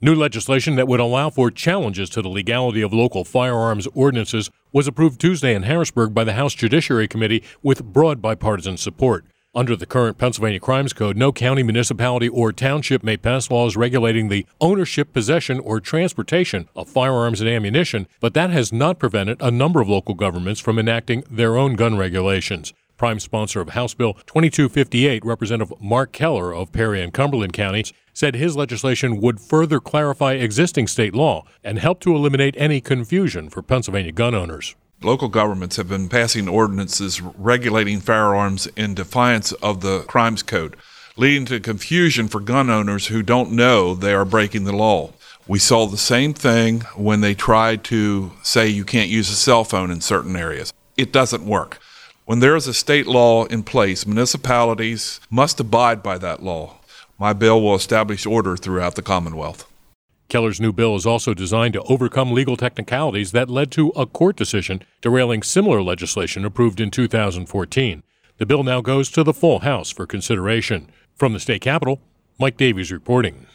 New legislation that would allow for challenges to the legality of local firearms ordinances was approved Tuesday in Harrisburg by the House Judiciary Committee with broad bipartisan support. Under the current Pennsylvania Crimes Code, no county, municipality, or township may pass laws regulating the ownership, possession, or transportation of firearms and ammunition, but that has not prevented a number of local governments from enacting their own gun regulations. Prime sponsor of House Bill 2258, Representative Mark Keller of Perry and Cumberland counties, said his legislation would further clarify existing state law and help to eliminate any confusion for Pennsylvania gun owners. Local governments have been passing ordinances regulating firearms in defiance of the Crimes Code, leading to confusion for gun owners who don't know they are breaking the law. We saw the same thing when they tried to say you can't use a cell phone in certain areas. It doesn't work. When there is a state law in place, municipalities must abide by that law. My bill will establish order throughout the Commonwealth. Keller's new bill is also designed to overcome legal technicalities that led to a court decision derailing similar legislation approved in 2014. The bill now goes to the full House for consideration. From the state capitol, Mike Davies reporting.